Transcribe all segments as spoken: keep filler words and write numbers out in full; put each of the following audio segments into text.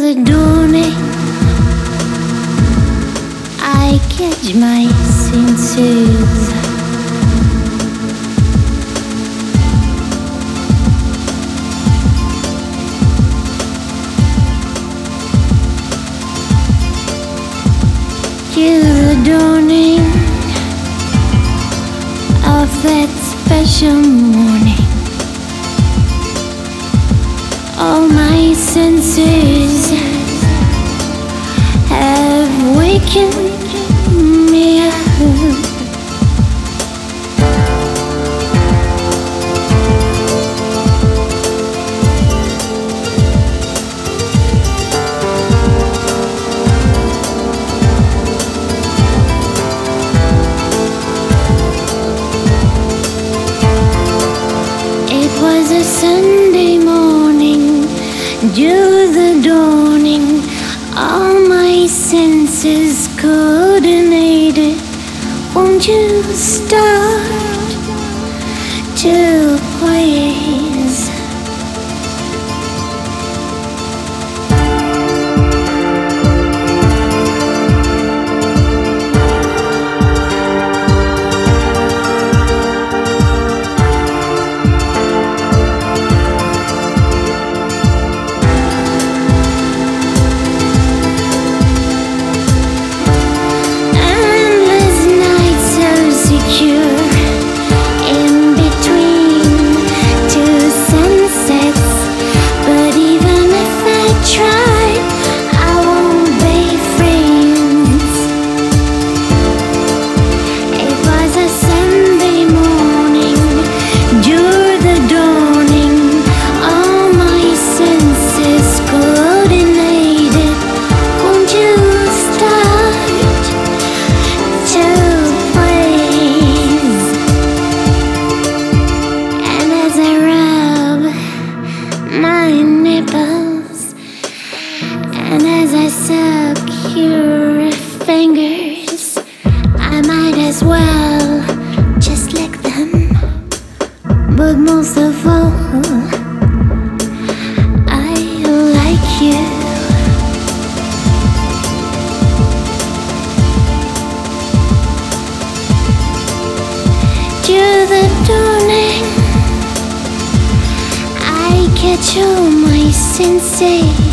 the dawning, I catch my senses. Till the dawning of that special morning, all my senses have wakened me up. It was a Sunday morning, due the dawning, all my senses coordinated. Won't you start to please? And as I suck your fingers, I might as well just lick them. But most of all, I like you. To the dawning, I catch all my senses.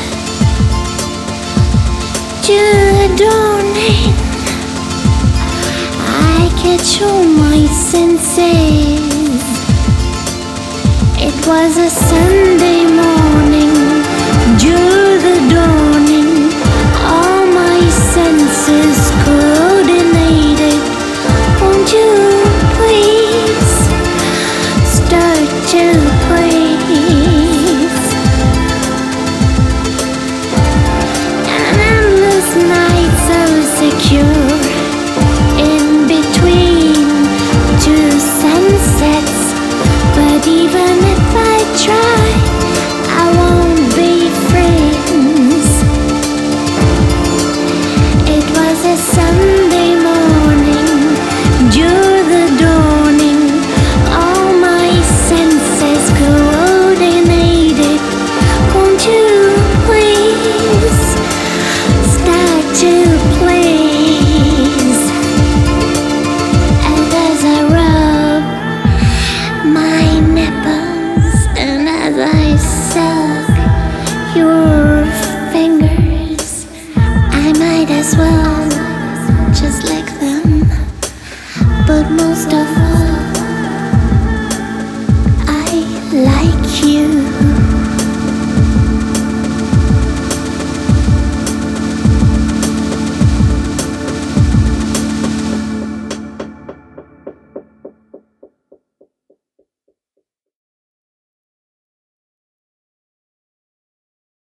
To the dawning, I catch all my senses. It was a Sunday morning, due the dawning, all my senses coordinated. Won't you please start to please? Night so secure, in between two sunsets. But even if I try, I won't be friends. It was a Sunday morning, due the dawning, all my senses coordinated. Won't you please to please? And as I rub my nipples, and as I suck your fingers, I might as well just lick them. But most of all,